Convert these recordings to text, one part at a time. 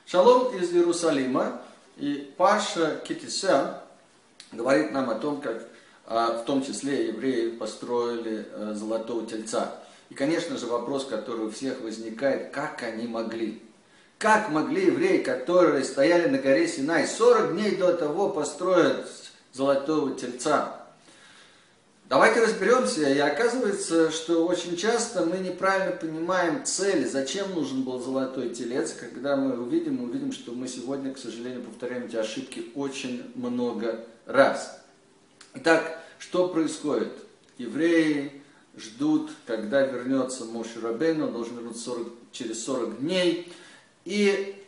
Шалом из Иерусалима. И Паша Китисян говорит нам о том, как в том числе евреи построили золотого тельца. И, конечно же, вопрос, который у всех возникает, как они могли? Как могли евреи, которые стояли на горе Синай 40 дней до того, построить золотого тельца? Давайте разберемся, и оказывается, что очень часто мы неправильно понимаем цели, зачем нужен был золотой телец. Когда мы увидим, что мы сегодня, к сожалению, повторяем эти ошибки очень много раз. Итак, что происходит? Евреи ждут, когда вернется Моше Рабейну, он должен вернуться через 40 дней, и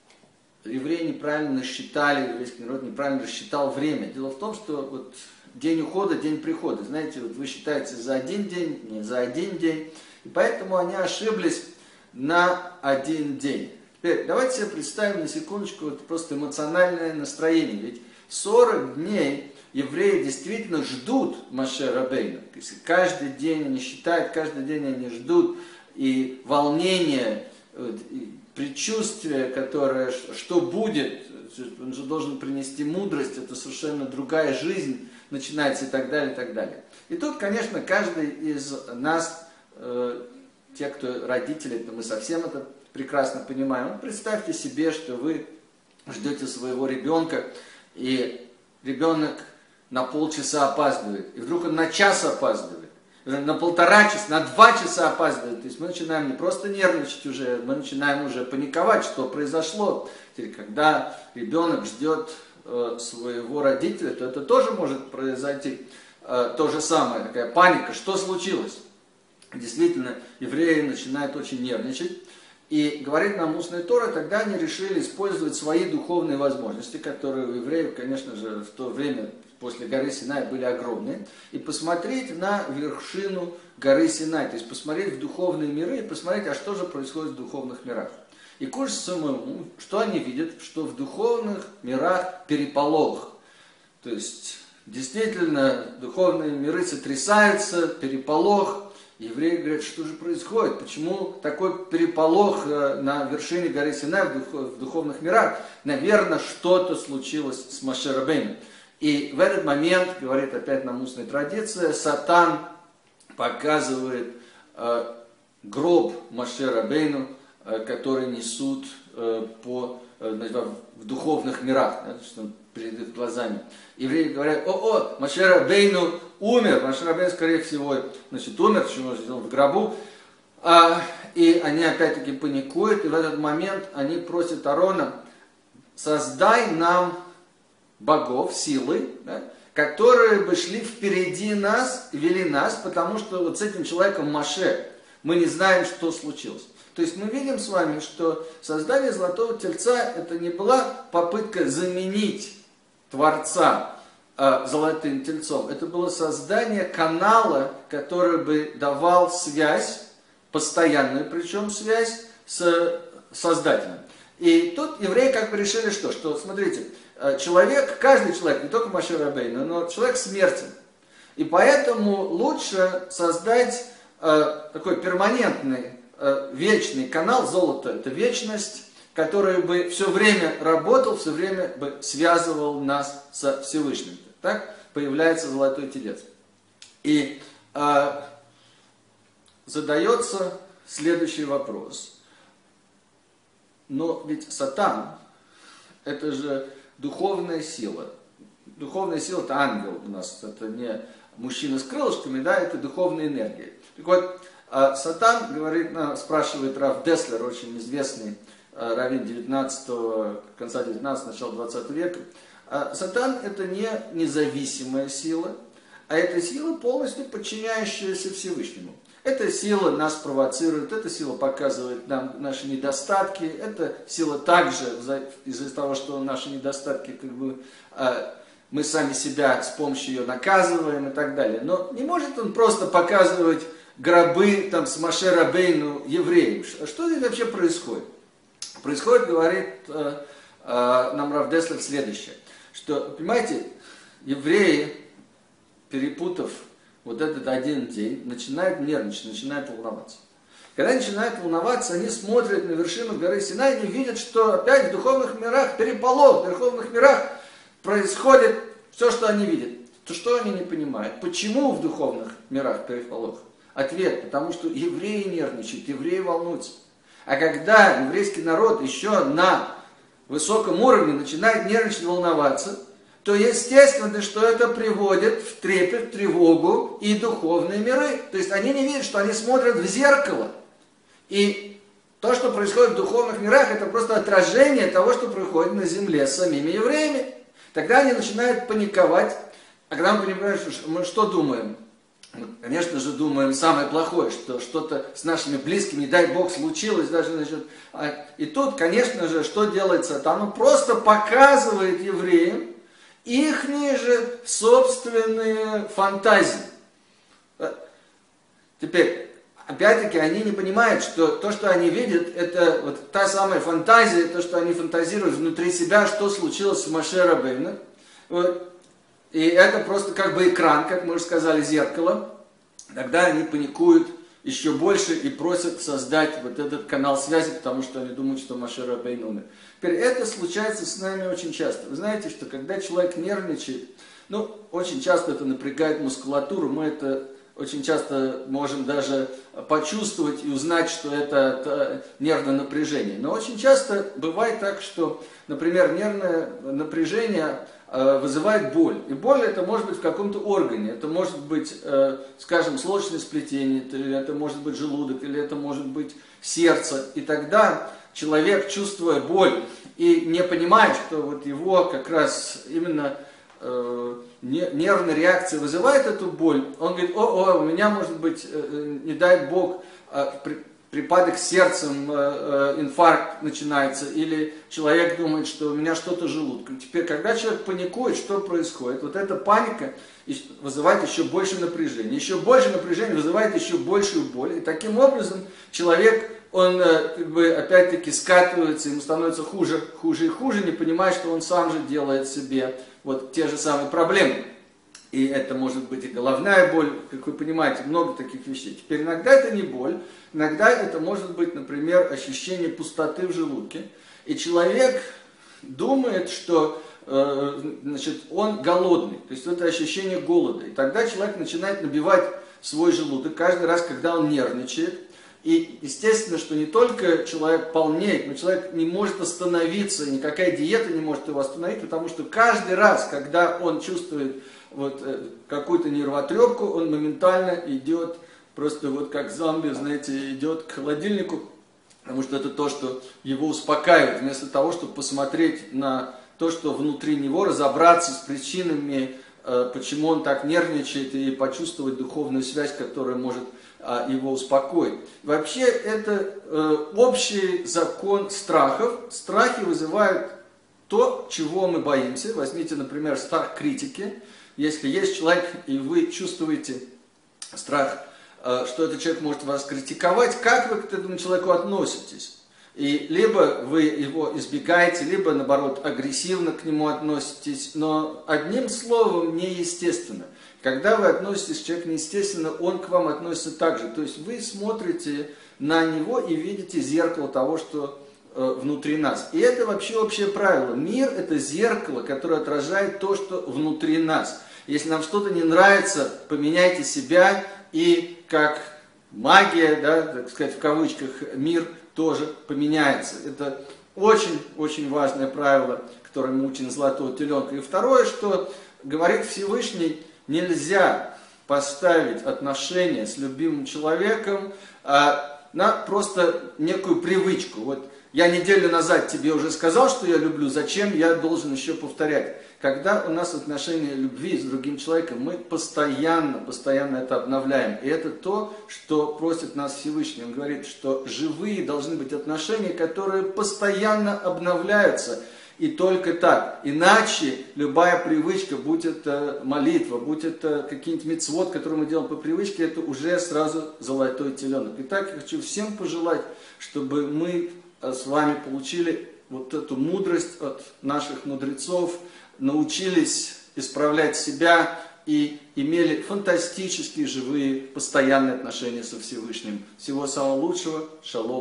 евреи неправильно рассчитали, еврейский народ неправильно рассчитал время. Дело в том, что вот день ухода, день прихода. Знаете, вот вы считаете за один день, не за один день. И поэтому они ошиблись на один день. Теперь давайте себе представим на секундочку вот просто эмоциональное настроение. Ведь 40 дней евреи действительно ждут Моше Рабейну. Каждый день они считают, каждый день они ждут. И волнение, и предчувствие, которое, что будет, он же должен принести мудрость, это совершенно другая жизнь начинается и так далее, и так далее. И тут, конечно, каждый из нас, те, кто родители, то мы совсем это прекрасно понимаем. Вот представьте себе, что вы ждете своего ребенка, и ребенок на полчаса опаздывает, и вдруг он на час опаздывает, на полтора часа, на 2 часа опаздывает. То есть мы начинаем не просто нервничать уже, мы начинаем уже паниковать, что произошло. Теперь, когда ребенок ждет своего родителя, то это тоже может произойти то же самое, такая паника, что случилось. Действительно, евреи начинают очень нервничать. И говорит нам устная Тора, тогда они решили использовать свои духовные возможности, которые у евреев, конечно же, в то время после горы Синай были огромные, и посмотреть на вершину горы Синай, то есть посмотреть в духовные миры и посмотреть, а что же происходит в духовных мирах. И к ужасу самому, что они видят, что в духовных мирах переполох. То есть, действительно, духовные миры сотрясаются, переполох. Евреи говорят, что же происходит, почему такой переполох на вершине горы Синай в духовных мирах. Наверное, что-то случилось с Моше Рабейну. И в этот момент, говорит опять нам устная традиция, Сатан показывает гроб Моше Рабейну, которые несут в духовных мирах, да, что перед их глазами. Евреи говорят, Моше Рабейну умер, Моше Рабейну, скорее всего, умер, почему он сделал в гробу. И они опять-таки паникуют, и в этот момент они просят Аарона, создай нам богов, силы, да, которые бы шли впереди нас, вели нас, потому что вот с этим человеком Моше мы не знаем, что случилось. То есть мы видим с вами, что создание золотого тельца это не была попытка заменить Творца золотым тельцом. Это было создание канала, который бы давал связь, постоянную причем связь с Создателем. И тут евреи как бы решили что? Что, смотрите, человек, каждый человек, не только Моше Рабейну, но человек смертен. И поэтому лучше создать такой перманентный, вечный канал, золото это вечность, который бы все время работал, все время бы связывал нас со Всевышним. Так появляется золотой телец. И задается следующий вопрос. Но ведь Сатан, это же духовная сила. Духовная сила это ангел у нас, это не мужчина с крылышками, да, это духовная энергия. Так вот, Сатан, говорит, спрашивает Рав Деслер, очень известный раввин 19-го, конца 19-го, начала 20 века. Сатан это не независимая сила, а это сила, полностью подчиняющаяся Всевышнему. Эта сила нас провоцирует, эта сила показывает нам наши недостатки, эта сила также из-за того, что наши недостатки, как бы, мы сами себя с помощью ее наказываем и так далее. Но не может он просто показывать гробы там, с Моше Рабейну евреям. Что здесь вообще происходит? Происходит, говорит нам Рав Деслер, следующее. Что, понимаете, евреи, перепутав вот этот один день, начинают нервничать, начинают волноваться. Когда они начинают волноваться, они смотрят на вершину горы Синай, они видят, что опять в духовных мирах переполох, в духовных мирах происходит все, что они видят. То что они не понимают? Почему в духовных мирах переполох? Ответ, потому что евреи нервничают, евреи волнуются. А когда еврейский народ еще на высоком уровне начинает нервничать, волноваться, то естественно, что это приводит в трепет, в тревогу и духовные миры. То есть они не видят, что они смотрят в зеркало. И то, что происходит в духовных мирах, это просто отражение того, что происходит на земле с самими евреями. Тогда они начинают паниковать. А когда мы понимаем, мы что думаем? Мы, конечно же, думаем самое плохое, что что-то с нашими близкими, не дай Бог, случилось. Даже, значит, и тут, конечно же, что делает Сатана? Он просто показывает евреям ихние же собственные фантазии. Теперь, опять-таки, они не понимают, что то, что они видят, это вот та самая фантазия, то, что они фантазируют внутри себя, что случилось с Моше Рабейну. Вот. И это просто как бы экран, как мы уже сказали, зеркало. Тогда они паникуют еще больше и просят создать вот этот канал связи, потому что они думают, что Моше Рабейну умер. Теперь это случается с нами очень часто. Вы знаете, что когда человек нервничает, очень часто это напрягает мускулатуру, мы это очень часто можем даже почувствовать и узнать, что это нервное напряжение. Но очень часто бывает так, что, например, нервное напряжение вызывает боль. И боль это может быть в каком-то органе, это может быть, скажем, солнечное сплетение, или это может быть желудок, или это может быть сердце. И тогда человек, чувствуя боль и не понимает, что вот его как раз именно нервная реакция вызывает эту боль, он говорит: у меня может быть, не дай Бог, припадок сердцем, инфаркт начинается, или человек думает, что у меня что-то с желудком. Теперь, когда человек паникует, что происходит? Вот эта паника вызывает еще больше напряжения. Еще больше напряжения вызывает еще большую боль. И таким образом человек, он опять-таки скатывается, ему становится хуже, хуже и хуже, не понимая, что он сам же делает себе вот те же самые проблемы. И это может быть и головная боль, как вы понимаете, много таких вещей. Теперь иногда это не боль, иногда это может быть, например, ощущение пустоты в желудке. И человек думает, что он голодный, то есть это ощущение голода. И тогда человек начинает набивать свой желудок каждый раз, когда он нервничает. И естественно, что не только человек полнеет, но человек не может остановиться, никакая диета не может его остановить, потому что каждый раз, когда он чувствует какую-то нервотрепку, он моментально идет, просто вот как зомби, знаете, идет к холодильнику, потому что это то, что его успокаивает, вместо того, чтобы посмотреть на то, что внутри него, разобраться с причинами, почему он так нервничает, и почувствовать духовную связь, которая может его успокоить. Вообще, это общий закон страхов. Страхи вызывают то, чего мы боимся. Возьмите, например, страх критики. Если есть человек, и вы чувствуете страх, что этот человек может вас критиковать, как вы к этому человеку относитесь? И либо вы его избегаете, либо, наоборот, агрессивно к нему относитесь, но одним словом, неестественно. Когда вы относитесь к человеку неестественно, он к вам относится так же. То есть вы смотрите на него и видите зеркало того, что внутри нас. И это вообще общее правило. Мир – это зеркало, которое отражает то, что внутри нас. Если нам что-то не нравится, поменяйте себя, и как магия, да, так сказать, в кавычках, мир тоже поменяется. Это очень-очень важное правило, которое мы учим золотого теленка. И второе, что говорит Всевышний, нельзя поставить отношения с любимым человеком на просто некую привычку. Вот я неделю назад тебе уже сказал, что я люблю, зачем я должен еще повторять? Когда у нас отношения любви с другим человеком, мы постоянно это обновляем. И это то, что просит нас Всевышний. Он говорит, что живые должны быть отношения, которые постоянно обновляются. И только так. Иначе любая привычка, будь это молитва, будь это какие-нибудь мицвот, которые мы делаем по привычке, это уже сразу золотой теленок. Итак, я хочу всем пожелать, чтобы мы с вами получили вот эту мудрость от наших мудрецов, научились исправлять себя и имели фантастические, живые, постоянные отношения со Всевышним. Всего самого лучшего. Шалом.